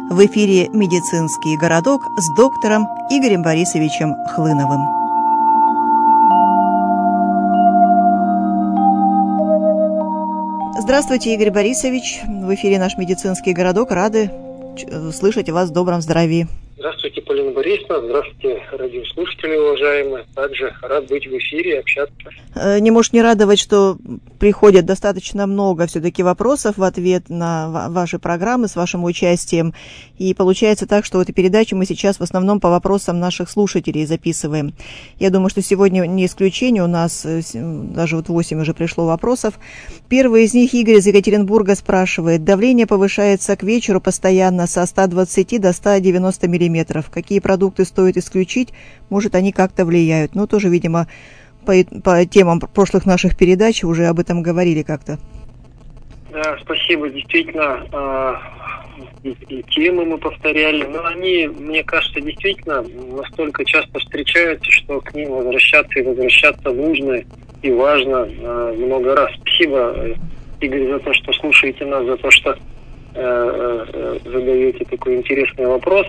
В эфире «Медицинский городок» с доктором Игорем Борисовичем Хлыновым. Здравствуйте, Игорь Борисович. В эфире наш «Медицинский городок». Рады слышать вас в добром здравии. Здравствуйте, Полина Борисовна. Здравствуйте, радиослушатели уважаемые. Также рад быть в эфире и общаться. Не может не радовать, что приходит достаточно много все-таки вопросов в ответ на ваши программы с вашим участием. И получается так, что эту передачу мы сейчас в основном по вопросам наших слушателей записываем. Я думаю, что сегодня не исключение. У нас даже 8 уже пришло вопросов. Первый из них Игорь из Екатеринбурга спрашивает. Давление повышается к вечеру постоянно со 120 до 190 миллиметров. Какие продукты стоит исключить? Может, они как-то влияют? Ну, тоже, видимо, по темам прошлых наших передач уже об этом говорили как-то. Да, спасибо. Действительно, и темы мы повторяли, но они, мне кажется, действительно настолько часто встречаются, что к ним возвращаться нужно и важно много раз. Спасибо, Игорь, за то, что слушаете нас, за то, что задаете такой интересный вопрос.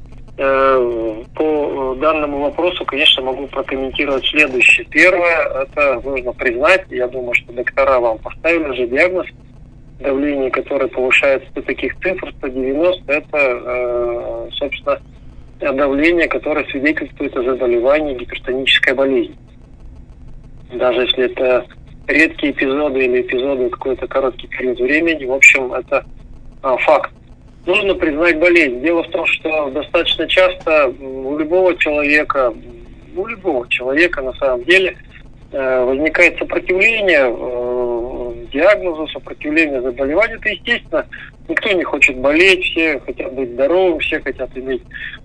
По данному вопросу, конечно, могу прокомментировать следующее. Первое, это нужно признать, я думаю, что доктора вам поставили уже диагноз, давление, которое повышается до таких цифр, 190, это, собственно, давление, которое свидетельствует о заболевании гипертонической болезни. Даже если это редкие эпизоды или эпизоды какой-то короткий период времени, в общем, это факт. Нужно признать болезнь. Дело в том, что достаточно часто у любого человека на самом деле возникает сопротивление диагнозу, сопротивление заболеванию. Это естественно. Никто не хочет болеть, все хотят быть здоровым, все хотят иметь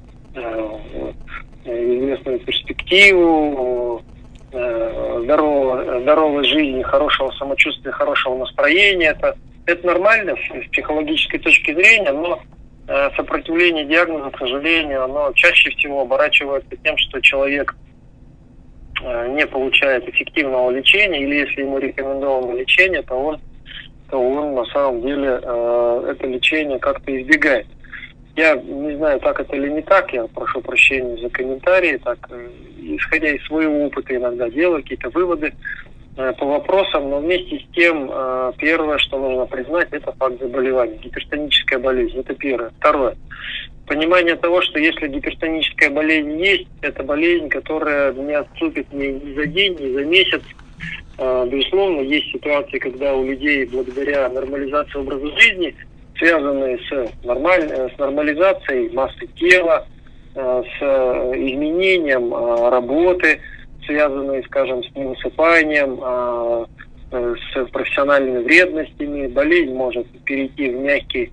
известную перспективу, здоровой жизни, хорошего самочувствия, хорошего настроения. Это нормально с психологической точки зрения, но сопротивление диагноза, к сожалению, оно чаще всего оборачивается тем, что человек не получает эффективного лечения, или если ему рекомендовано лечение, то он на самом деле это лечение как-то избегает. Я не знаю, так это или не так, я прошу прощения за комментарии, так, исходя из своего опыта иногда делаю какие-то выводы по вопросам, но вместе с тем, первое, что нужно признать, это факт заболевания. Гипертоническая болезнь, это первое. Второе. Понимание того, что если гипертоническая болезнь есть, это болезнь, которая не отступит ни за день, ни за месяц. Безусловно, есть ситуации, когда у людей благодаря нормализации образа жизни, связанные с нормализацией массы тела, с изменением работы, связанные, скажем, с невысыпанием, с профессиональными вредностями, болезнь может перейти в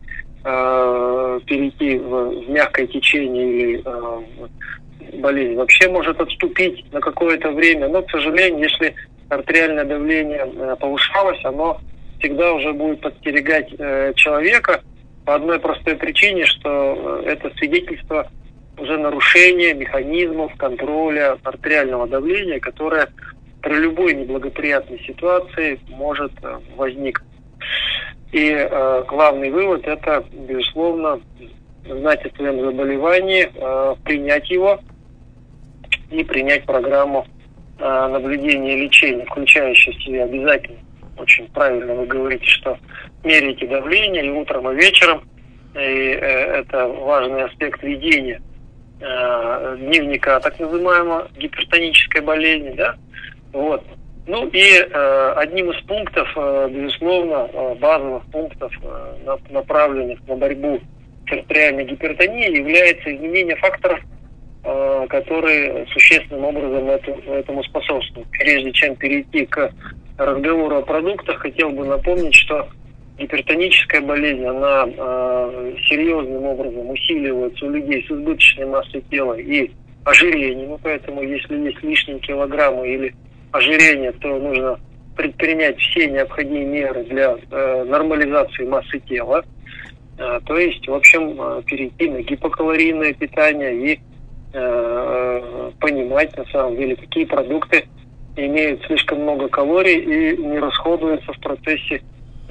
мягкое течение, или болезнь вообще может отступить на какое-то время. Но, к сожалению, если артериальное давление повышалось, оно всегда уже будет подстерегать человека по одной простой причине, что это свидетельство уже нарушение механизмов контроля артериального давления, которое при любой неблагоприятной ситуации может возникнуть. И главный вывод – это, безусловно, знать о своем заболевании, принять его и принять программу наблюдения и лечения, включающую в себя обязательно, очень правильно вы говорите, что меряйте давление и утром, и вечером, и это важный аспект ведения дневника так называемого гипертонической болезни, да, вот. Ну и одним из пунктов, безусловно, базовых пунктов, направленных на борьбу с артериальной гипертонией, является изменение факторов, которые существенным образом этому способствуют. Прежде чем перейти к разговору о продуктах, хотел бы напомнить, что гипертоническая болезнь, она серьезным образом усиливается у людей с избыточной массой тела и ожирением. Поэтому, если есть лишние килограммы или ожирение, то нужно предпринять все необходимые меры для нормализации массы тела. То есть, в общем, перейти на гипокалорийное питание и понимать, на самом деле, какие продукты имеют слишком много калорий и не расходуются в процессе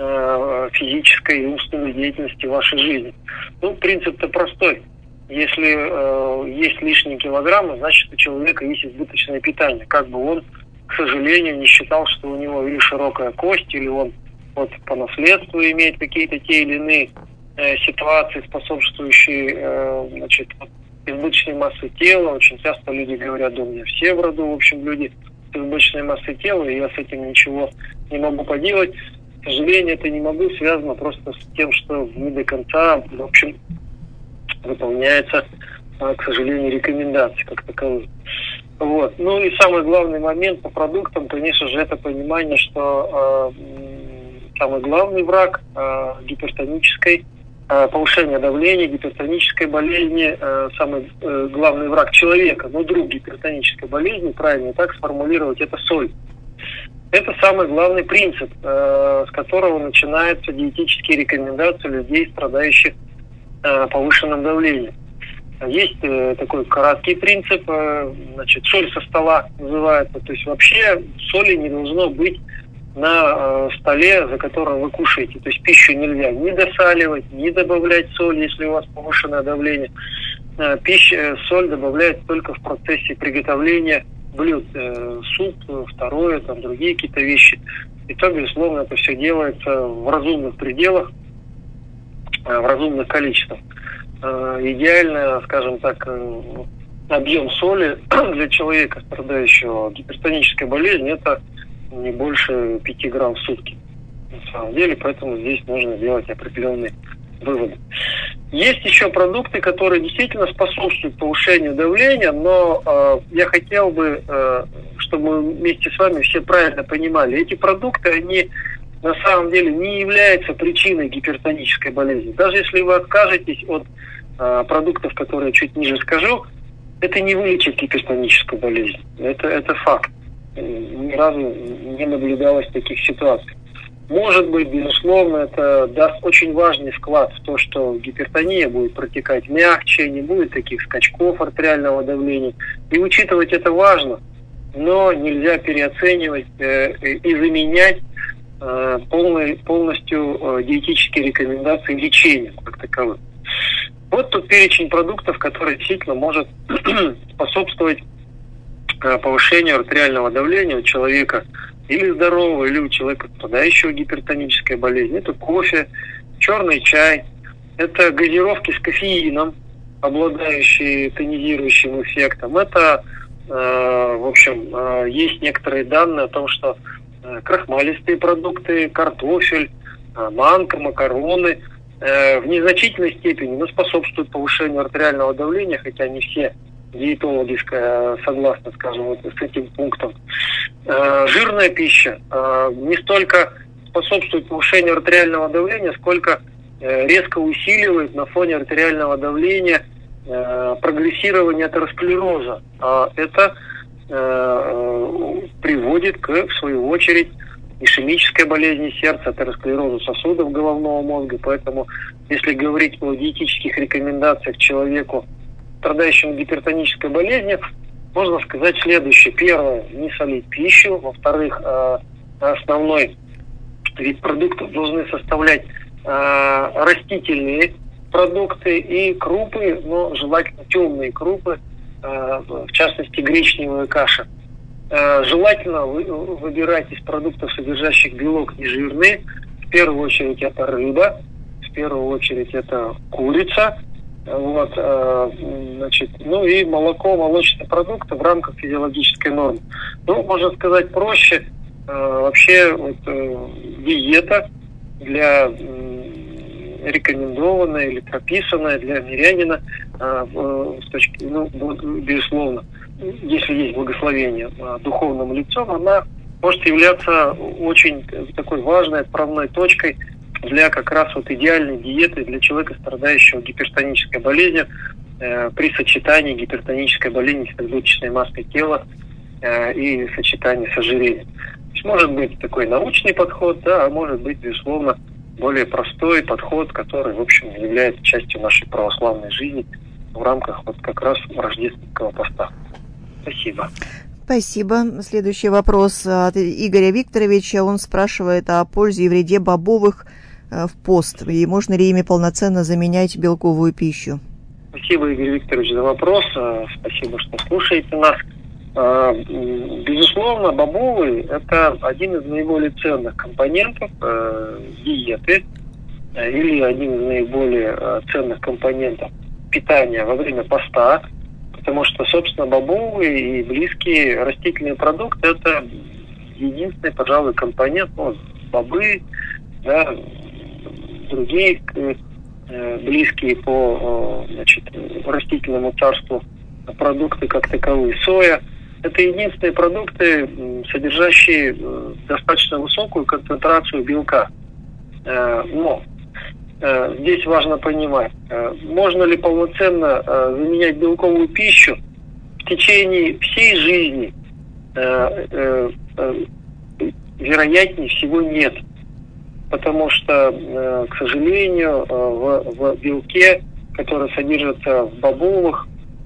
физической и умственной деятельности в вашей жизни. Ну, принцип-то простой. Если есть лишние килограммы, значит, у человека есть избыточное питание. Как бы он, к сожалению, не считал, что у него или широкая кость, или он вот по наследству имеет какие-то те или иные ситуации, способствующие избыточной массы тела. Очень часто люди говорят: да у меня все в роду, в общем, люди с избыточной массой тела, и я с этим ничего не могу поделать. К сожалению, это не могу, связано просто с тем, что не до конца, в общем, выполняется, к сожалению, рекомендации как таковые. Вот. Ну и самый главный момент по продуктам, конечно же, это понимание, что самый главный враг гипертонической, повышения давления, гипертонической болезни, самый главный враг человека, но друг гипертонической болезни, правильно так сформулировать, это соль. Это самый главный принцип, с которого начинаются диетические рекомендации людей, страдающих повышенным давлением. Есть такой краткий принцип, соль со стола называется, то есть вообще соли не должно быть на столе, за которым вы кушаете. То есть пищу нельзя ни досаливать, ни добавлять соль, если у вас повышенное давление. Соль добавляется только в процессе приготовления блюд, суп, второе, там другие какие-то вещи. И то, безусловно, это все делается в разумных пределах, в разумных количествах. Идеально, скажем так, объем соли для человека, страдающего гипертонической болезнью, это не больше 5 грамм в сутки. На самом деле, поэтому здесь нужно делать определенные выводы. Есть еще продукты, которые действительно способствуют повышению давления, но я хотел бы, чтобы мы вместе с вами все правильно понимали, эти продукты, они на самом деле не являются причиной гипертонической болезни. Даже если вы откажетесь от продуктов, которые я чуть ниже скажу, это не вылечит гипертоническую болезнь. Это факт. Ни разу не наблюдалось таких ситуаций. Может быть, безусловно, это даст очень важный вклад в то, что гипертония будет протекать мягче, не будет таких скачков артериального давления. И учитывать это важно, но нельзя переоценивать и заменять полностью диетические рекомендации лечения как таковых. Вот тут перечень продуктов, который действительно может способствовать повышению артериального давления у человека или здорового, или у человека, страдающего гипертонической болезнью. Это кофе, черный чай, это газировки с кофеином, обладающие тонизирующим эффектом. Это, в общем, есть некоторые данные о том, что крахмалистые продукты, картофель, манка, макароны в незначительной степени, но способствуют повышению артериального давления, хотя не все диетологи согласны, скажем, вот с этим пунктом. Жирная пища не столько способствует повышению артериального давления, сколько резко усиливает на фоне артериального давления прогрессирование атеросклероза. Это приводит в свою очередь, ишемической болезни сердца, атеросклерозу сосудов головного мозга. Поэтому, если говорить о диетических рекомендациях человеку, страдающему гипертонической болезнью, можно сказать следующее. Первое, не солить пищу. Во-вторых, основной вид продуктов должны составлять растительные продукты и крупы, но желательно темные крупы, в частности гречневая каша. Желательно выбирать из продуктов, содержащих белок и жирные. В первую очередь это рыба, в первую очередь это курица. Вот, ну и молоко, молочные продукты в рамках физиологической нормы. Ну, можно сказать проще, вообще вот, диета для рекомендованная или прописанная для мирянина, безусловно, если есть благословение духовным лицом, она может являться очень такой важной отправной точкой для как раз вот идеальной диеты для человека, страдающего гипертонической болезнью, при сочетании гипертонической болезни с избыточной массой тела и сочетании с ожирением. То есть может быть такой научный подход, да, а может быть, безусловно, более простой подход, который, в общем, является частью нашей православной жизни в рамках вот как раз рождественского поста. Спасибо. Спасибо. Следующий вопрос от Игоря Викторовича. Он спрашивает о пользе и вреде бобовых в пост. И можно ли ими полноценно заменять белковую пищу? Спасибо, Игорь Викторович, за вопрос. Спасибо, что слушаете нас. Безусловно, бобовые – это один из наиболее ценных компонентов диеты или один из наиболее ценных компонентов питания во время поста, потому что, собственно, бобовые и близкие растительные продукты – это единственный, пожалуй, компонент, бобы, да, другие близкие по растительному царству продукты как таковые, соя. Это единственные продукты, содержащие достаточно высокую концентрацию белка. Но здесь важно понимать, можно ли полноценно заменять белковую пищу в течение всей жизни. Вероятнее всего нет. Потому что, к сожалению, в белке, который содержится в бобовых,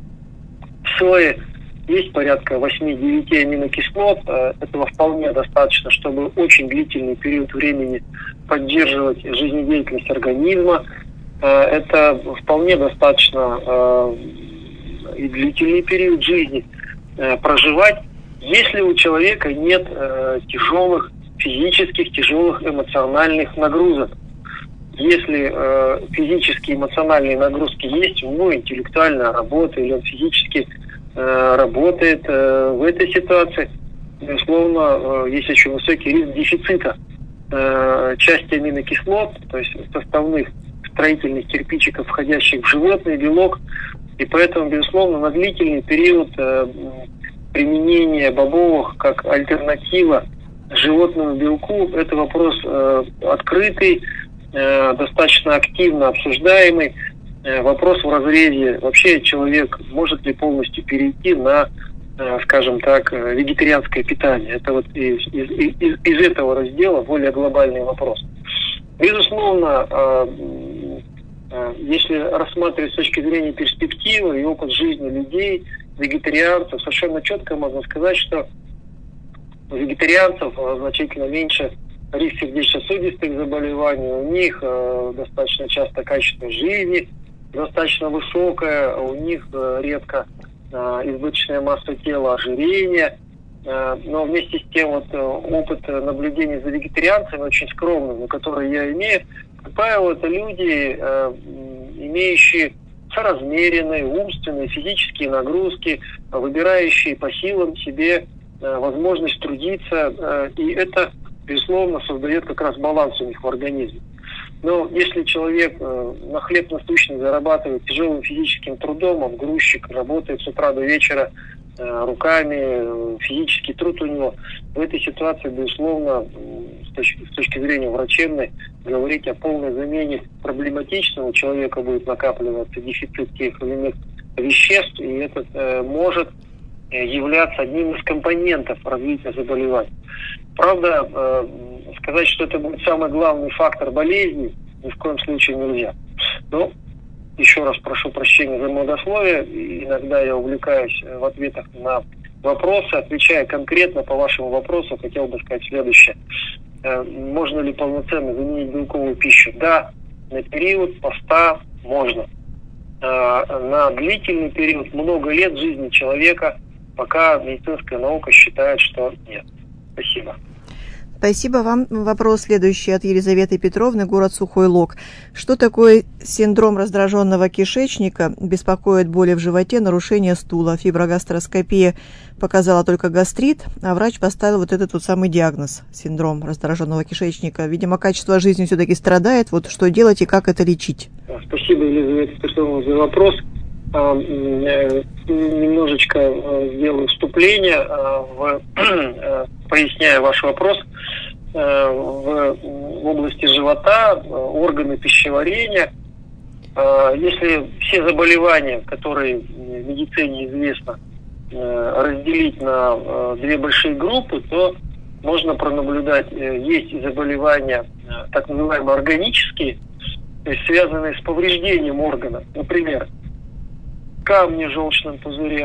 в сое, есть порядка 8-9 аминокислот. Этого вполне достаточно, чтобы очень длительный период времени поддерживать жизнедеятельность организма. Это вполне достаточно и длительный период жизни проживать, если у человека нет тяжелых физических, тяжелых эмоциональных нагрузок. Если физические эмоциональные нагрузки есть, у него интеллектуальная работа, или он физически работает в этой ситуации, безусловно, есть очень высокий риск дефицита части аминокислот, то есть составных строительных кирпичиков, входящих в животный белок, и поэтому, безусловно, на длительный период применения бобовых как альтернатива животному белку – это вопрос открытый, достаточно активно обсуждаемый. Вопрос в разрезе, вообще человек может ли полностью перейти на, скажем так, вегетарианское питание. Это вот из этого раздела более глобальный вопрос. Безусловно, если рассматривать с точки зрения перспективы и опыт жизни людей, вегетарианцев, совершенно четко можно сказать, что у вегетарианцев значительно меньше риск сердечно-сосудистых заболеваний, у них достаточно часто качество жизни достаточно высокое, у них редко избыточная масса тела, ожирение. Но вместе с тем опыт наблюдения за вегетарианцами очень скромный, но который я имею, как правило, это люди, имеющие соразмеренные умственные, физические нагрузки, выбирающие по силам себе возможность трудиться, и это, безусловно, создает как раз баланс у них в организме. Но если человек на хлеб насущный зарабатывает тяжелым физическим трудом, он грузчик, работает с утра до вечера руками, физический труд у него, в этой ситуации, безусловно, с точки зрения врачебной, говорить о полной замене проблематично, у человека будет накапливаться дефицит тех или иных веществ, и это может являться одним из компонентов развития заболеваний. Правда, сказать, что это будет самый главный фактор болезни, ни в коем случае нельзя. Но еще раз прошу прощения за многословие. Иногда я увлекаюсь в ответах на вопросы. Отвечая конкретно по вашему вопросу, хотел бы сказать следующее. Можно ли полноценно заменить белковую пищу? Да, на период поста можно. На длительный период, много лет жизни человека, пока медицинская наука считает, что нет. Спасибо. Спасибо вам. Вопрос следующий от Елизаветы Петровны, город Сухой Лог. Что такое синдром раздраженного кишечника? Беспокоит боли в животе, нарушение стула. Фиброгастроскопия показала только гастрит, а врач поставил вот этот вот самый диагноз – синдром раздраженного кишечника. Видимо, качество жизни все-таки страдает. Вот что делать и как это лечить? Спасибо, Елизавета Петровна, за вопрос. Немножечко сделаю вступление, поясняя ваш вопрос. В области живота, органы пищеварения, если все заболевания, которые в медицине известно, разделить на две большие группы, то можно пронаблюдать, есть заболевания так называемые органические, то есть связанные с повреждением органа. Например, камни в желчном пузыре,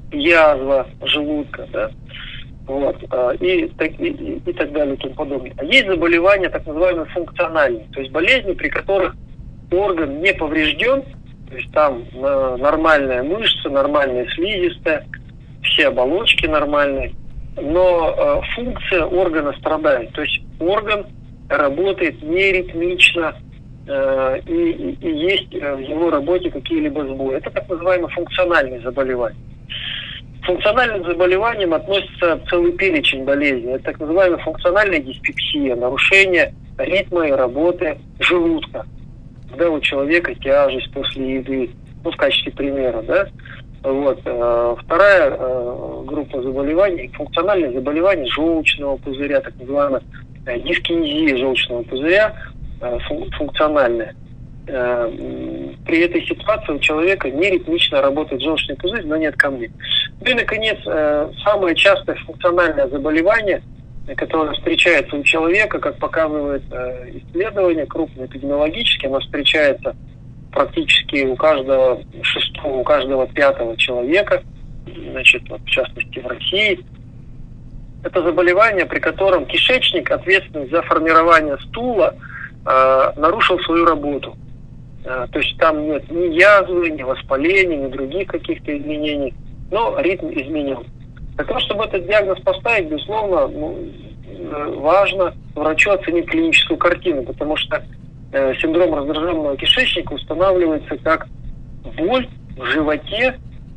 язва желудка, да, вот, и так далее и тому подобное. А есть заболевания, так называемые функциональные, то есть болезни, при которых орган не поврежден, то есть там нормальная мышца, нормальная слизистая, все оболочки нормальные, но функция органа страдает, то есть орган работает неритмично, и есть в его работе какие-либо сбои. Это так называемые функциональные заболевания. К функциональным заболеваниям относится целый перечень болезней. Это так называемая функциональная диспепсия, нарушение ритма и работы желудка. Когда у человека тяжесть после еды, в качестве примера, да. Вот. Вторая группа заболеваний, функциональные заболевания желчного пузыря, так называемая дискинезия желчного пузыря, функциональная. При этой ситуации у человека неритмично работает желчный пузырь, но нет камней. Ну и, наконец, самое частое функциональное заболевание, которое встречается у человека, как показывает исследование крупное эпидемиологически, оно встречается практически у каждого шестого, у каждого пятого человека, значит, в частности в России. Это заболевание, при котором кишечник, ответственный за формирование стула, нарушил свою работу. То есть там нет ни язвы, ни воспаления, ни других каких-то изменений, но ритм изменен. Для того, чтобы этот диагноз поставить, безусловно, важно врачу оценить клиническую картину, потому что синдром раздраженного кишечника устанавливается как боль в животе,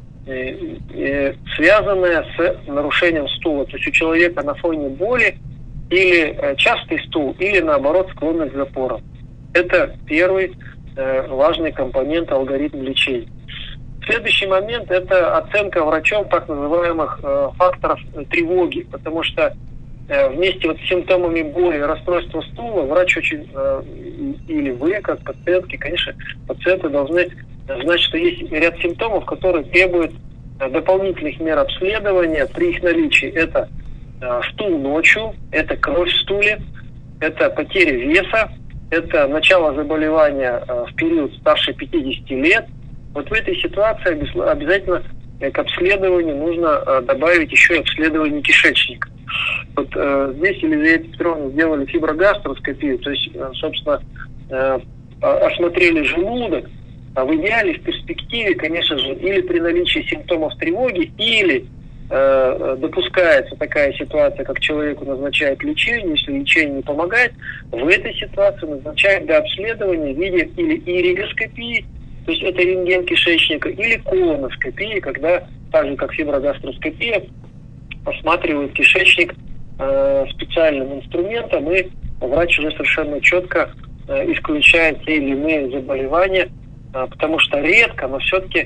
связанная с нарушением стула. То есть у человека на фоне боли или частый стул, или наоборот склонность к запорам. Это первый важный компонент алгоритма лечения. Следующий момент – это оценка врачом так называемых факторов тревоги, потому что вместе с симптомами боли и расстройства стула врач очень, или вы, как пациентки, конечно, пациенты должны знать, что есть ряд симптомов, которые требуют дополнительных мер обследования при их наличии. Это стул ночью, это кровь в стуле, это потеря веса, это начало заболевания в период старше 50 лет. Вот в этой ситуации обязательно к обследованию нужно добавить еще и обследование кишечника. Вот здесь Елизавета Петровна сделали фиброгастроскопию, то есть, собственно, осмотрели желудок, а в идеале, в перспективе, конечно же, или при наличии симптомов тревоги, или допускается такая ситуация, как человеку назначают лечение, если лечение не помогает, в этой ситуации назначают для обследования в виде или иригоскопии, то есть это рентген кишечника, или колоноскопии, когда, так же как фиброгастроскопия, осматривают кишечник специальным инструментом, и врач уже совершенно четко исключает те или иные заболевания, потому что редко, но все-таки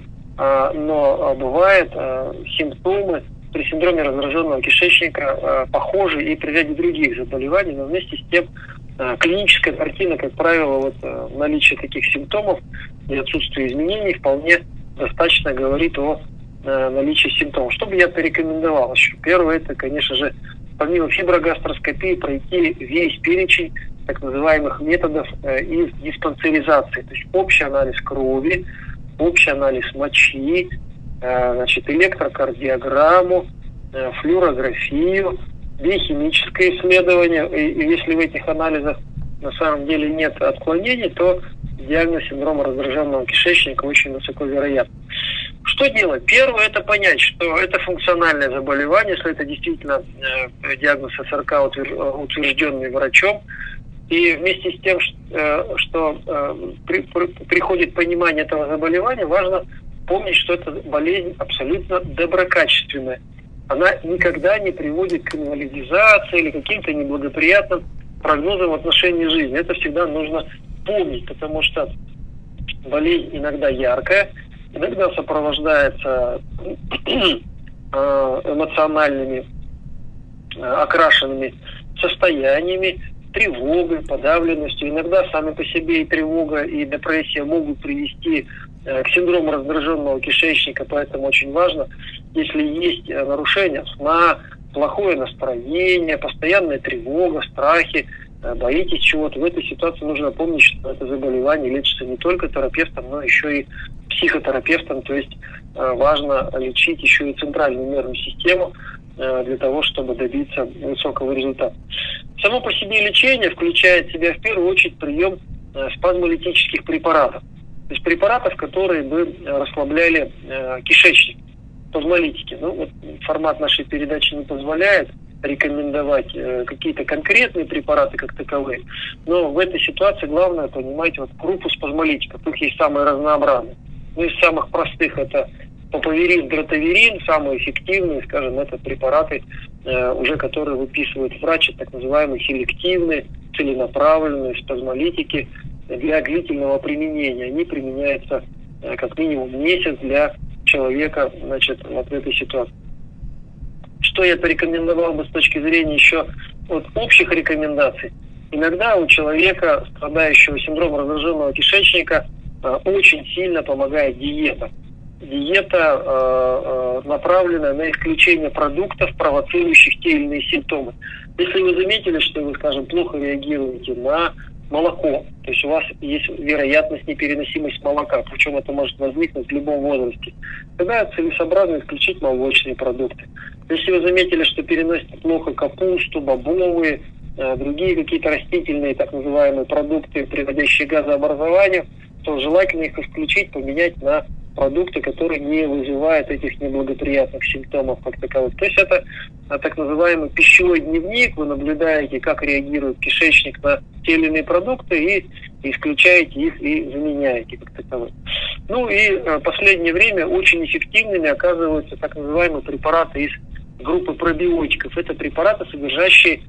бывают симптомы при синдроме раздраженного кишечника похожи и при ряде других заболеваний, но вместе с тем клиническая картина, как правило, наличие таких симптомов и отсутствие изменений вполне достаточно говорит о наличии симптомов. Что бы я порекомендовал еще? Первое, это, конечно же, помимо фиброгастроскопии пройти весь перечень так называемых методов из диспансеризации, то есть общий анализ крови, общий анализ мочи, значит, электрокардиограмму, флюорографию, биохимическое исследование. И если в этих анализах на самом деле нет отклонений, то диагноз синдрома раздраженного кишечника очень высоко вероятен. Что делать? Первое – это понять, что это функциональное заболевание, если это действительно диагноз СРК, утвержденный врачом. И вместе с тем, что приходит понимание этого заболевания, важно помнить, что эта болезнь абсолютно доброкачественная. Она никогда не приводит к инвалидизации или каким-то неблагоприятным прогнозам в отношении жизни. Это всегда нужно помнить, потому что болезнь иногда яркая, иногда сопровождается эмоциональными, окрашенными состояниями, тревогой, подавленностью. Иногда сами по себе и тревога, и депрессия могут привести к синдрому раздраженного кишечника, поэтому очень важно, если есть нарушение сна, плохое настроение, постоянная тревога, страхи, боитесь чего-то, в этой ситуации нужно помнить, что это заболевание лечится не только терапевтом, но еще и психотерапевтом, то есть важно лечить еще и центральную нервную систему для того, чтобы добиться высокого результата. Само по себе лечение включает в себя в первую очередь прием спазмолитических препаратов. То есть препаратов, которые бы расслабляли кишечник, спазмолитики. Ну, вот формат нашей передачи не позволяет рекомендовать какие-то конкретные препараты как таковые, но в этой ситуации главное понимать вот группу спазмолитиков. Их есть самые разнообразные. Ну, из самых простых это папаверин, дротаверин, самые эффективные, скажем, это препараты, уже которые выписывают врачи, так называемые селективные, целенаправленные спазмолитики для длительного применения. Они применяются как минимум месяц для человека, значит, вот в этой ситуации. Что я порекомендовал бы с точки зрения еще вот общих рекомендаций? Иногда у человека, страдающего синдромом раздраженного кишечника, очень сильно помогает диета. Диета, направленная на исключение продуктов, провоцирующих те или иные симптомы. Если вы заметили, что вы, скажем, плохо реагируете на молоко, то есть у вас есть вероятность непереносимости молока, причем это может возникнуть в любом возрасте, тогда целесообразно исключить молочные продукты. Если вы заметили, что переносите плохо капусту, бобовые, другие какие-то растительные, так называемые продукты, приводящие к газообразованию, то желательно их исключить, поменять на продукты, которые не вызывают этих неблагоприятных симптомов как таковых. То есть это так называемый пищевой дневник, вы наблюдаете, как реагирует кишечник на те или иные продукты и исключаете их и заменяете как таковые. Ну и в последнее время очень эффективными оказываются так называемые препараты из группы пробиотиков. Это препараты, содержащие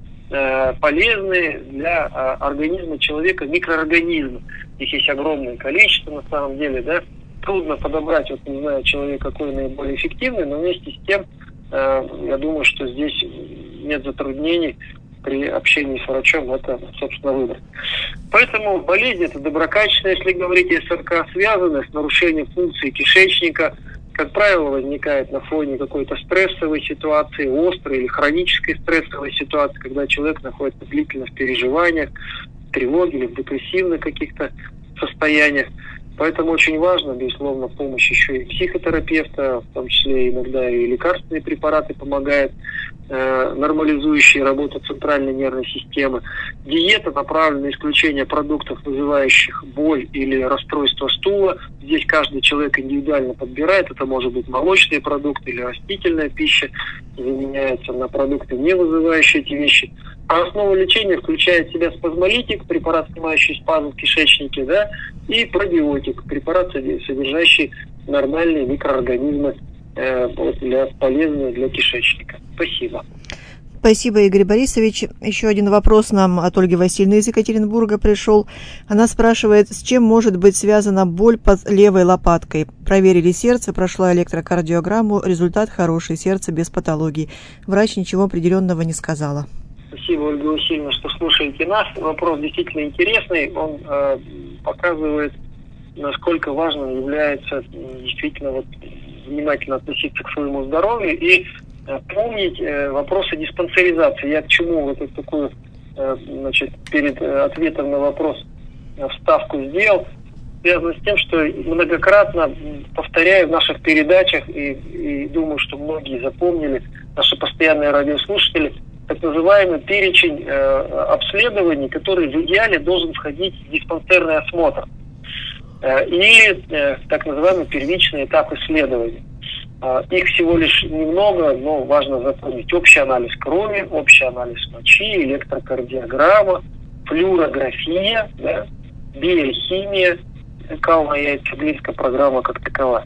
полезные для организма человека микроорганизмы. Их есть огромное количество на самом деле, да. Трудно подобрать, вот не знаю, человек какой наиболее эффективный, но вместе с тем, я думаю, что здесь нет затруднений при общении с врачом это, собственно, выбрать. Поэтому болезнь это доброкачественная, если говорить о СРК, связанная с нарушением функции кишечника, как правило, возникает на фоне какой-то стрессовой ситуации, острой или хронической стрессовой ситуации, когда человек находится длительно в переживаниях, в тревоге или в депрессивных каких-то состояниях. Поэтому очень важно, безусловно, помощь еще и психотерапевта, в том числе иногда и лекарственные препараты помогают, нормализующие работу центральной нервной системы. Диета направлена на исключение продуктов, вызывающих боль или расстройство стула. Здесь каждый человек индивидуально подбирает. Это может быть молочные продукты или растительная пища. Заменяется на продукты, не вызывающие эти вещи. А основа лечения включает в себя спазмолитик, препарат, снимающий спазм в кишечнике, да, и пробиотик, препарат, содержащий нормальные микроорганизмы, полезные для кишечника. Спасибо. Спасибо, Игорь Борисович. Еще один вопрос нам от Ольги Васильевны из Екатеринбурга пришел. Она спрашивает, с чем может быть связана боль под левой лопаткой. Проверили сердце, прошла электрокардиограмму, результат хороший, сердце без патологий. Врач ничего определенного не сказала. Спасибо, Ольга Васильевна, что слушаете нас. Вопрос действительно интересный. Он показывает, насколько важным является действительно вот, внимательно относиться к своему здоровью и помнить вопросы диспансеризации. Я к чему вот эту такую, значит, перед ответом на вопрос вставку сделал, связано с тем, что многократно повторяю в наших передачах и думаю, что многие запомнили, наши постоянные радиослушатели, так называемый перечень обследований, который в идеале должен входить в диспансерный осмотр. И так называемый первичный этап исследования. Их всего лишь немного, но важно запомнить. Общий анализ крови, общий анализ мочи, электрокардиограмма, флюорография, да, биохимия, кал-яйцеглинская программа как таковая.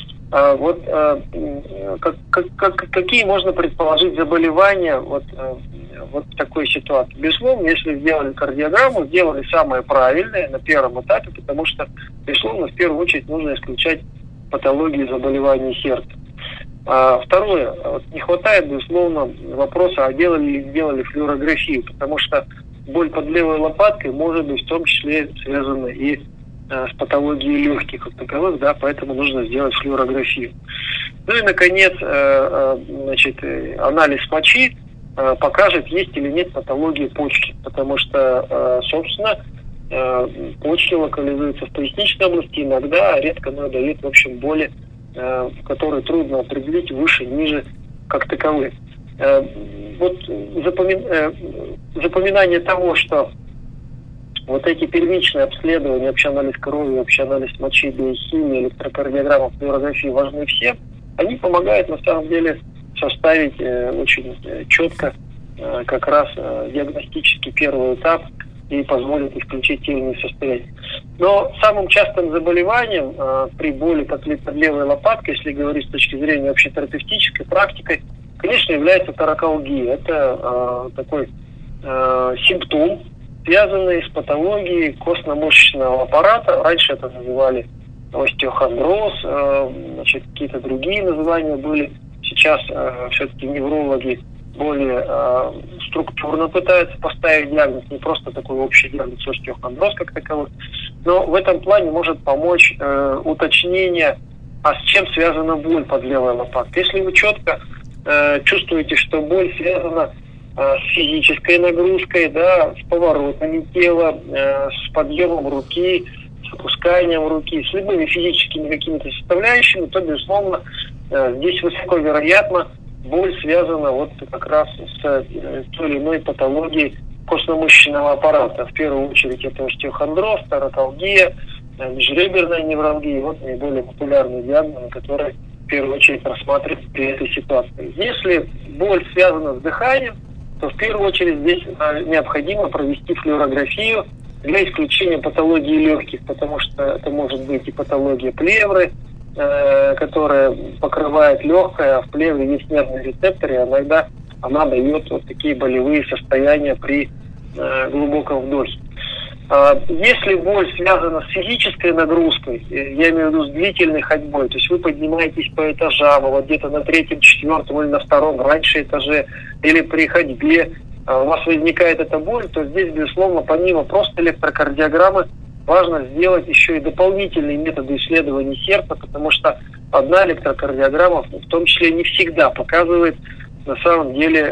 Какие можно предположить заболевания вот в такой ситуации? Безусловно, если сделали кардиограмму, сделали самое правильное на первом этапе, потому что, безусловно, в первую очередь нужно исключать патологии заболеваний сердца. Второе, не хватает, безусловно, вопроса, а сделали флюорографию, потому что боль под левой лопаткой может быть в том числе связана и с патологией легких как таковых, да, поэтому нужно сделать флюорографию. Ну и, наконец, значит, анализ мочи покажет, есть или нет патологии почки, потому что, собственно, почки локализуются в поясничной области, иногда, редко, но дают, в общем, боли, которые трудно определить выше, ниже, как таковые. Вот запоминание того, что вот эти первичные обследования, общий анализ крови, общий анализ мочи, биохимии, электрокардиограмма, флюорографии важны всем, они помогают на самом деле составить очень четко как раз диагностический первый этап и позволит исключить те или иные состояния. Но самым частым заболеванием при боли под левой лопаткой, если говорить с точки зрения общетерапевтической практикой, конечно, является торакалгия. Это такой симптом, связанный с патологией костно-мышечного аппарата. Раньше это называли остеохондроз, какие-то другие названия были. Сейчас все-таки неврологи более структурно пытаются поставить диагноз, не просто такой общий диагноз остеохондроз как таковой. Но в этом плане может помочь уточнение, а с чем связана боль под левой лопаткой. Если вы четко чувствуете, что боль связана с физической нагрузкой, да, с поворотами тела, с подъемом руки, с опусканием руки, с любыми физическими какими-то составляющими, то, безусловно, здесь высоко вероятно боль связана вот как раз с той или иной патологией костно-мышечного аппарата. В первую очередь это остеохондроз, торакалгия, межреберная невралгия, вот наиболее популярные диагнозы, которые в первую очередь рассматривают при этой ситуации. Если боль связана с дыханием, то в первую очередь здесь необходимо провести флюорографию для исключения патологии легких, потому что это может быть и патология плевры, которая покрывает легкое, а в плевре есть нервные рецепторы, и иногда она дает вот такие болевые состояния при глубоком вдохе. Если боль связана с физической нагрузкой, я имею в виду с длительной ходьбой, то есть вы поднимаетесь по этажам, вот где-то на 3-м, 4-м или на 2-м раньше этаже, или при ходьбе у вас возникает эта боль, то здесь, безусловно, помимо просто электрокардиограммы, важно сделать еще и дополнительные методы исследования сердца, потому что одна электрокардиограмма, в том числе, не всегда показывает на самом деле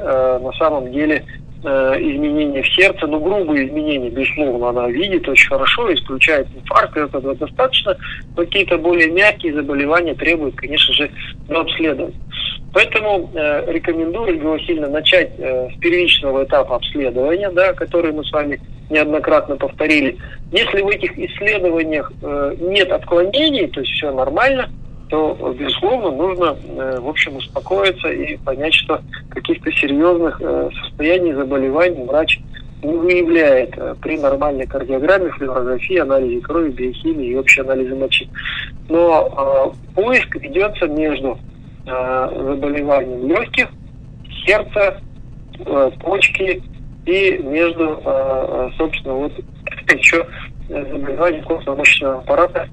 изменения в сердце, но грубые изменения, безусловно, она видит очень хорошо, исключает инфаркт, этого достаточно, но какие-то более мягкие заболевания требуют, конечно же, обследования. Поэтому рекомендую сильно начать с первичного этапа обследования, да, который мы с вами неоднократно повторили. Если в этих исследованиях нет отклонений, то есть все нормально, то, безусловно, нужно, в общем, успокоиться и понять, что каких-то серьезных состояний, заболеваний врач не выявляет при нормальной кардиограмме, флюорографии, анализе крови, биохимии и общей анализе мочи. Но поиск ведется между заболеванием легких, сердца, почки и между, собственно, вот еще заболеванием костно-мышечного аппарата.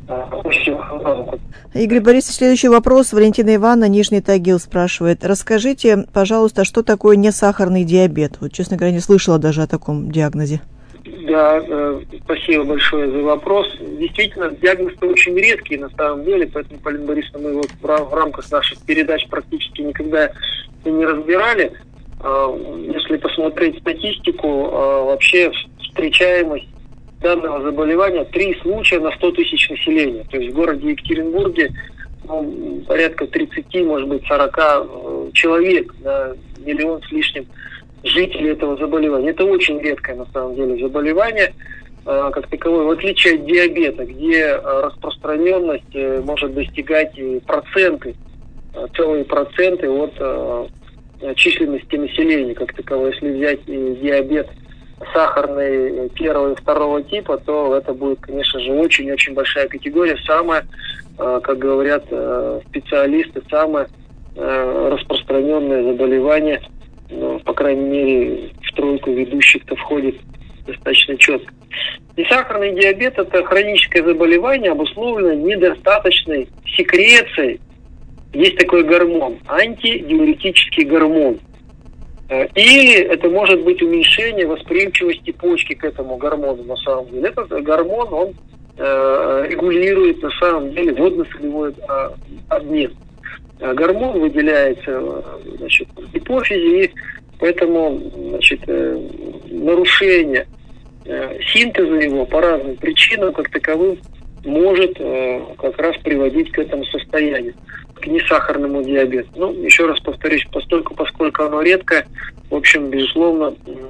Игорь Борисович, следующий вопрос. Валентина Ивановна, Нижний Тагил, спрашивает. Расскажите, пожалуйста, что такое несахарный диабет? Вот, честно говоря, не слышала даже о таком диагнозе. Да, спасибо большое за вопрос. Действительно, диагноз-то очень редкий на самом деле, поэтому, Полина Борисовна, мы его в рамках наших передач практически никогда не разбирали. Если посмотреть статистику, вообще встречаемость данного заболевания 3 случая на 100 тысяч населения. То есть в городе Екатеринбурге порядка 30, может быть, 40 человек на миллион с лишним жителей этого заболевания. Это очень редкое на самом деле заболевание, как таковое, в отличие от диабета, где распространенность может достигать проценты, целые проценты от численности населения, как таковое. Если взять диабет сахарный 1-го и 2-го типа, то это будет, конечно же, очень-очень большая категория, самая, как говорят специалисты, самое распространенное заболевание, по крайней мере, в тройку ведущих-то входит достаточно четко. Несахарный диабет – это хроническое заболевание, обусловленное недостаточной секрецией. Есть такой гормон, антидиуретический гормон. Или это может быть уменьшение восприимчивости почки к этому гормону на самом деле. Этот гормон, он регулирует на самом деле водно-солевой обмен. Гормон выделяется в гипофизе, и поэтому нарушение синтеза его по разным причинам, как таковым, может как раз приводить к этому состоянию, к несахарному диабету. Ну, еще раз повторюсь, поскольку оно редкое, в общем, безусловно,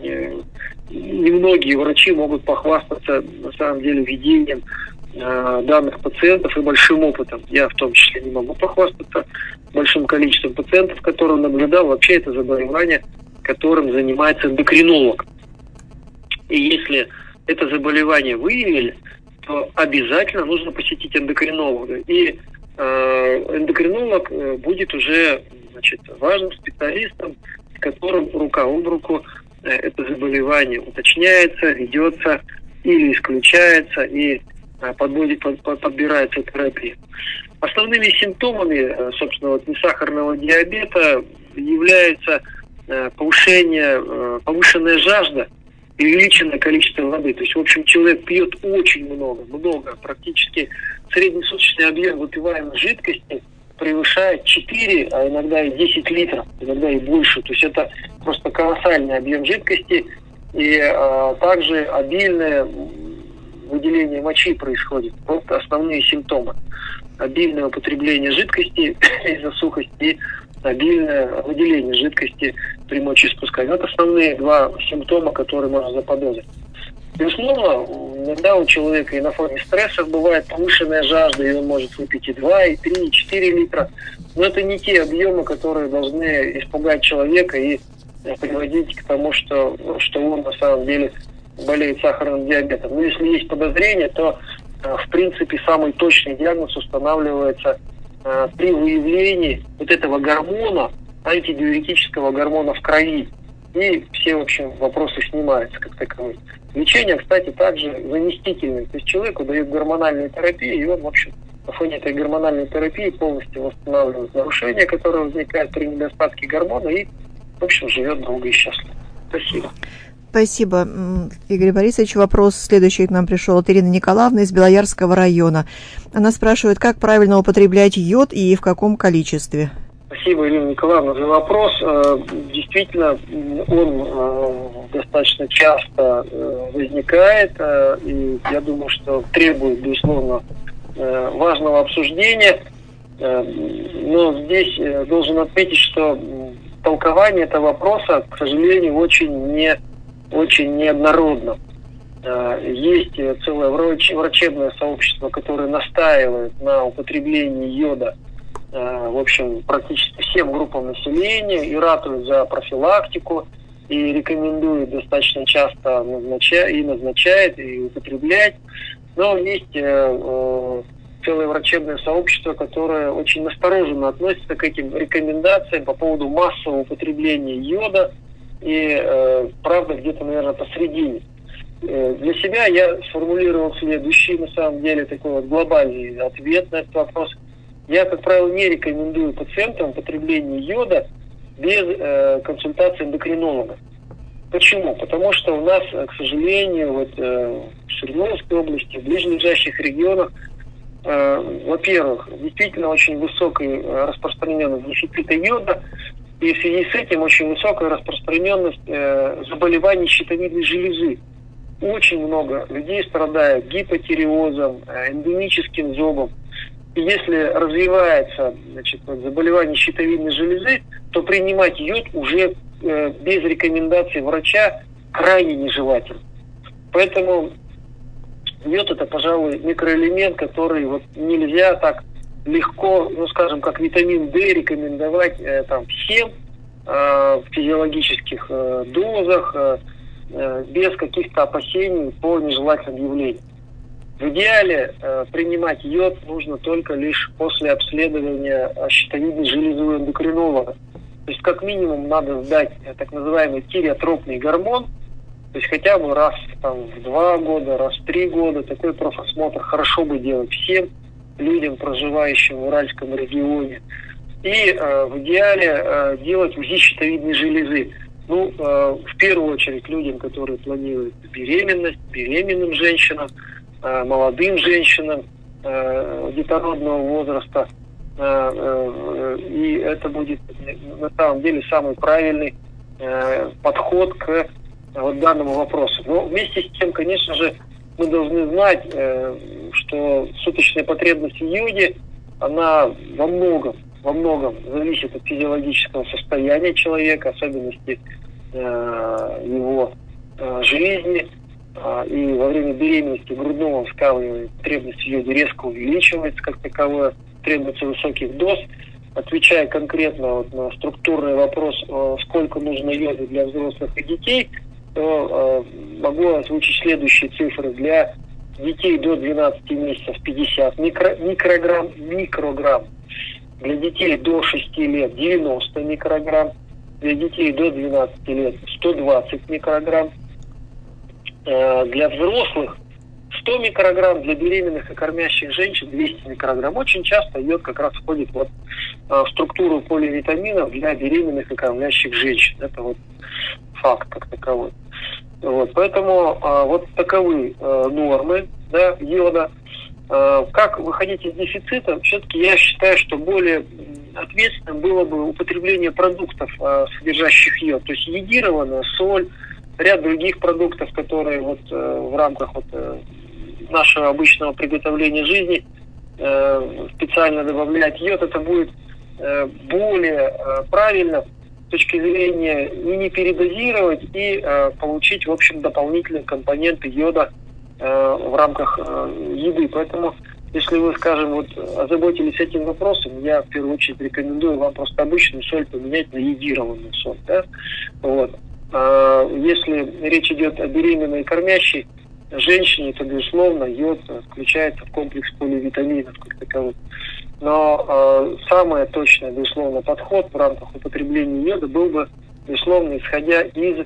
немногие врачи могут похвастаться, на самом деле, ведением данных пациентов и большим опытом. Я в том числе не могу похвастаться большим количеством пациентов, которые наблюдал. Вообще это заболевание, которым занимается эндокринолог. И если это заболевание выявили, то обязательно нужно посетить эндокринолога. И эндокринолог будет уже, значит, важным специалистом, с которым рука об руку это заболевание уточняется, ведется или исключается и подбирается терапия. Основными симптомами, собственно, вот несахарного диабета является повышенная жажда и увеличенное количество воды. То есть, в общем, человек пьет очень много, практически среднесуточный объем выпиваемой жидкости превышает 4, а иногда и 10 литров, иногда и больше. То есть это просто колоссальный объем жидкости, и также обильное выделение мочи происходит. Вот основные симптомы. Обильное употребление жидкости из-за сухости и обильное выделение жидкости при мочеиспускании. Это основные два симптома, которые можно заподозрить. Безусловно, иногда у человека и на фоне стрессов бывает повышенная жажда, и он может выпить и 2, и 3, и 4 литра. Но это не те объемы, которые должны испугать человека и приводить к тому, что он на самом деле болеет сахарным диабетом. Но если есть подозрение, то в принципе самый точный диагноз устанавливается при выявлении вот этого гормона, антидиуретического гормона в крови. И все, в общем, вопросы снимаются как таковые. Лечение, кстати, также заместительное. То есть человеку дают гормональную терапию, и он, в общем, на фоне этой гормональной терапии полностью восстанавливает нарушения, которые возникают при недостатке гормона, и, в общем, живет долго и счастливо. Спасибо. Спасибо, Игорь Борисович. Вопрос следующий к нам пришел от Ирины Николаевны из Белоярского района. Она спрашивает, как правильно употреблять йод и в каком количестве? Спасибо, Ирина Николаевна, за вопрос. Действительно, он достаточно часто возникает, и я думаю, что требует, безусловно, важного обсуждения. Но здесь должен отметить, что толкование этого вопроса, к сожалению, очень неоднородно. Есть целое врачебное сообщество, которое настаивает на употреблении йода, в общем, практически всем группам населения, и ратует за профилактику, и рекомендует достаточно часто назначает, и употреблять. Но есть целое врачебное сообщество, которое очень настороженно относится к этим рекомендациям по поводу массового употребления йода, и правда где-то, наверное, посредине. Для себя я сформулировал следующий, на самом деле, такой вот глобальный ответ на этот вопрос. Я, как правило, не рекомендую пациентам употребление йода без консультации эндокринолога. Почему? Потому что у нас, к сожалению, в Свердловской области, в ближайших регионах, во-первых, действительно очень высокая распространенность дефицита йода, и в связи с этим очень высокая распространенность заболеваний щитовидной железы. Очень много людей страдают гипотиреозом, эндемическим зобом. И если развивается, заболевание щитовидной железы, то принимать йод уже без рекомендаций врача крайне нежелательно. Поэтому йод — это, пожалуй, микроэлемент, который нельзя так легко, скажем, как витамин D, рекомендовать всем в физиологических дозах, без каких-то опасений по нежелательным явлениям. В идеале принимать йод нужно только лишь после обследования щитовидной железы у эндокринолога. То есть как минимум надо сдать так называемый тиреотропный гормон, то есть хотя бы раз в 2 года, раз в 3 года. Такой профосмотр хорошо бы делать всем людям, проживающим в Уральском регионе. И в идеале делать УЗИ щитовидной железы. В первую очередь людям, которые планируют беременность, беременным женщинам, молодым женщинам детородного возраста. И это будет на самом деле самый правильный подход к вот данному вопросу. Но вместе с тем, конечно же, мы должны знать, что суточная потребность в йоде, она во многом зависит от физиологического состояния человека, особенностей его жизни. И во время беременности грудного вскармливания потребность в йоде резко увеличивается, как таковое, требуется высоких доз. Отвечая конкретно на структурный вопрос, сколько нужно йода для взрослых и детей, то могу озвучить следующие цифры. Для детей до 12 месяцев 50 микрограмм. Для детей до 6 лет 90 микрограмм. Для детей до 12 лет 120 микрограмм. Для взрослых 100 микрограмм, для беременных и кормящих женщин 200 микрограмм. Очень часто йод как раз входит в структуру поливитаминов для беременных и кормящих женщин. Это факт как таковой. Поэтому вот таковы нормы, да, йода. Как выходить из дефицита? Все-таки я считаю, что более ответственным было бы употребление продуктов, содержащих йод. То есть йодированная соль, ряд других продуктов, которые в рамках нашего обычного приготовления жизни специально добавлять йод, это будет более правильно с точки зрения не передозировать и получить, в общем, дополнительные компоненты йода в рамках еды. Поэтому, если вы, скажем, озаботились этим вопросом, я в первую очередь рекомендую вам просто обычную соль поменять на йодированную соль. Да? Если речь идет о беременной и кормящей женщине, то, безусловно, йод включается в комплекс поливитаминов как таковых. Но самый точный, безусловно, подход в рамках употребления йода был бы, безусловно, исходя из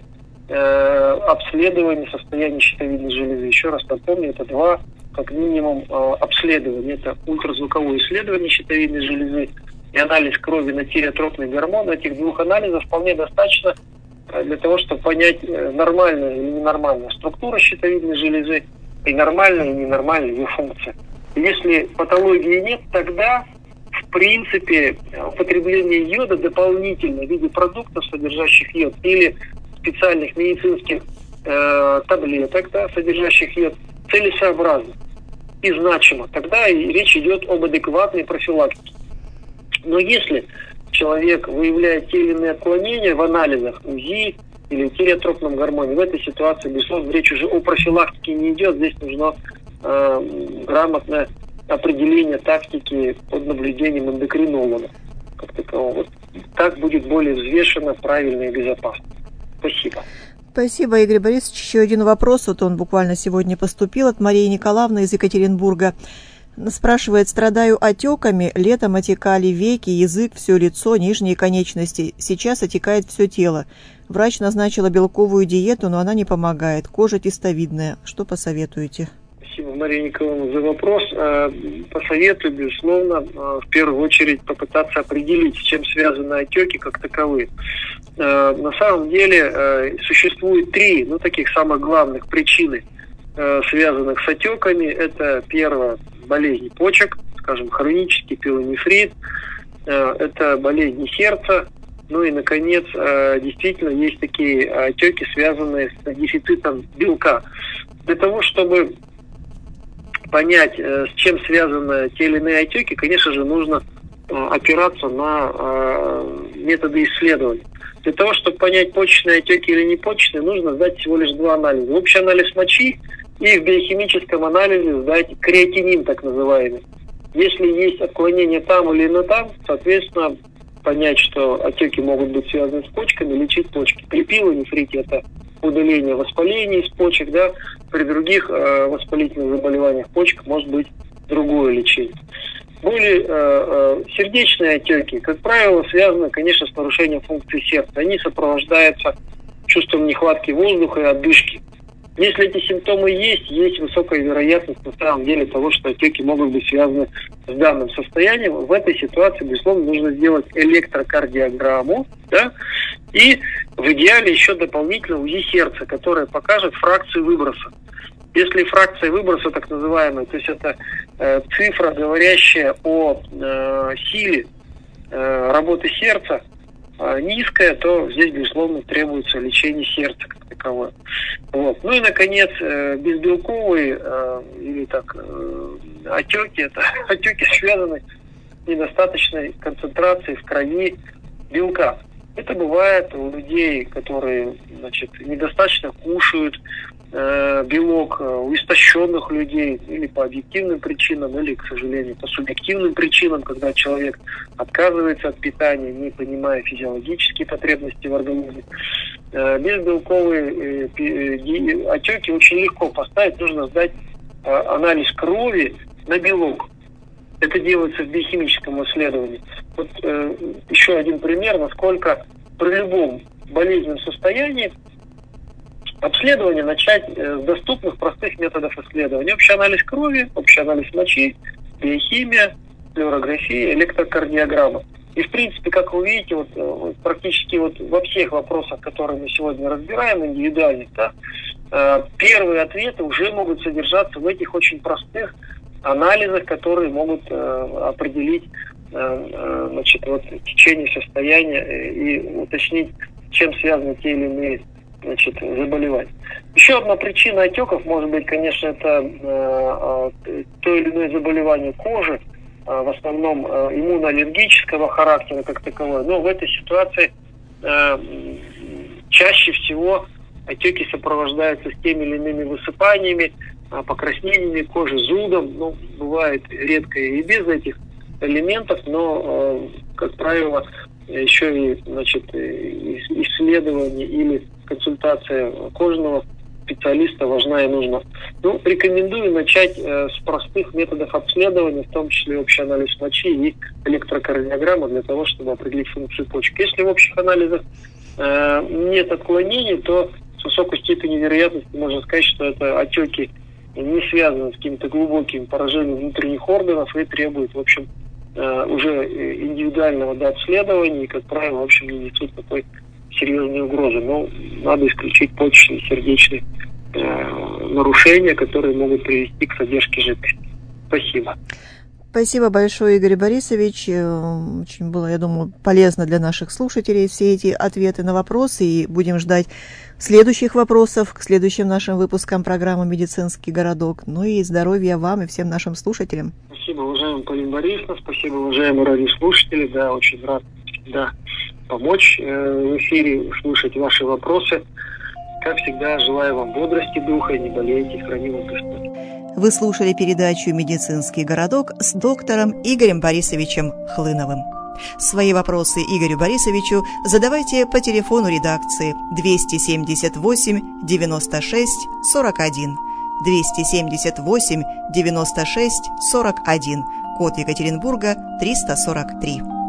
обследования состояния щитовидной железы. Еще раз напомню, это два, как минимум, обследования. Это ультразвуковое исследование щитовидной железы и анализ крови на тиреотропный гормон. Этих двух анализов вполне достаточно для того, чтобы понять нормальная или ненормальная структура щитовидной железы и нормальная и ненормальная ее функция. Если патологии нет, тогда, в принципе, употребление йода дополнительно в виде продуктов, содержащих йод, или специальных медицинских таблеток, да, содержащих йод, целесообразно и значимо. Тогда речь идет об адекватной профилактике. Но если человек выявляет те или иные отклонения в анализах УЗИ или тиреотропном гормоне, в этой ситуации, безусловно, речь уже о профилактике не идет. Здесь нужно грамотное определение тактики под наблюдением эндокринолога. Как такового. Так будет более взвешенно, правильно и безопасно. Спасибо. Спасибо, Игорь Борисович. Еще один вопрос. Он буквально сегодня поступил от Марии Николаевны из Екатеринбурга. Спрашивает: страдаю отеками, летом отекали веки, язык, все лицо, нижние конечности. Сейчас отекает все тело. Врач назначила белковую диету, но она не помогает. Кожа тестовидная. Что посоветуете? Спасибо, Мария Николаевна, за вопрос. Посоветую, безусловно, в первую очередь попытаться определить, с чем связаны отеки как таковые. На самом деле существует три, таких самых главных причины, связанных с отеками. Это первое, болезни почек, скажем, хронический пилонефрит, это болезни сердца, и, наконец, действительно есть такие отеки, связанные с дефицитом белка. Для того, чтобы понять, с чем связаны те или иные отеки, конечно же, нужно опираться на методы исследований. Для того, чтобы понять, почечные отеки или не почечные, нужно сдать всего лишь два анализа. Общий анализ мочи и в биохимическом анализе сдать креатинин, так называемый. Если есть отклонение там или не там, соответственно, понять, что отеки могут быть связаны с почками, лечить почки. При пилонефрите это удаление воспаления из почек, да, при других воспалительных заболеваниях почек может быть другое лечение. Более сердечные отеки, как правило, связаны, конечно, с нарушением функции сердца. Они сопровождаются чувством нехватки воздуха и одышки. Если эти симптомы есть высокая вероятность на самом деле того, что отеки могут быть связаны с данным состоянием. В этой ситуации, безусловно, нужно сделать электрокардиограмму, да, и в идеале еще дополнительно УЗИ сердца, которое покажет фракцию выброса. Если фракция выброса, так называемая, то есть это цифра, говорящая о силе работы сердца, низкая, то здесь, безусловно, требуется лечение сердца как таковое. Вот. Ну и, наконец, безбелковые или так отеки, это отеки связаны с недостаточной концентрацией в крови белка. Это бывает у людей, которые, недостаточно кушают белок, у истощенных людей или по объективным причинам, или, к сожалению, по субъективным причинам, когда человек отказывается от питания, не понимая физиологические потребности в организме. Безбелковые отеки очень легко поставить, нужно сдать анализ крови на белок. Это делается в биохимическом исследовании. Вот еще один пример, насколько при любом болезненном состоянии обследование начать с доступных простых методов исследования. Общий анализ крови, общий анализ мочи, биохимия, флюорография, электрокардиограмма. И, в принципе, как вы видите, практически во всех вопросах, которые мы сегодня разбираем, индивидуальных, первые ответы уже могут содержаться в этих очень простых анализах, которые могут определить течение состояния и уточнить, чем связаны те или иные заболевания. Еще одна причина отеков может быть, конечно, это то или иное заболевание кожи, в основном иммуноаллергического характера как таковое. Но в этой ситуации чаще всего отеки сопровождаются с теми или иными высыпаниями, покраснениями кожи, зудом. Ну, бывает редко и без этих элементов, но, как правило, еще и исследование или консультация кожного специалиста важна и нужна. Ну, рекомендую начать с простых методов обследования, в том числе общий анализ мочи и электрокардиограмма, для того, чтобы определить функцию почек. Если в общих анализах нет отклонений, то с высокой степенью вероятности можно сказать, что это отеки не связаны с какими-то глубокими поражениями внутренних органов и требуют, в общем, уже индивидуального дообследования и, как правило, в общем, не несут такой серьезной угрозы. Но надо исключить почечные, сердечные нарушения, которые могут привести к задержке жидкости. Спасибо. Спасибо большое, Игорь Борисович. Очень было, я думаю, полезно для наших слушателей все эти ответы на вопросы. И будем ждать следующих вопросов к следующим нашим выпускам программы «Медицинский городок». Ну и здоровья вам и всем нашим слушателям. Спасибо, уважаемая Полина Борисовна. Спасибо, уважаемые радиослушатели. Да, очень рад помочь в эфире, слушать ваши вопросы. Как всегда, желаю вам бодрости духа, не болейте, храни вас Господь. Вы слушали передачу «Медицинский городок» с доктором Игорем Борисовичем Хлыновым. Свои вопросы Игорю Борисовичу задавайте по телефону редакции 278 96 41, 278 96 41, код Екатеринбурга 343.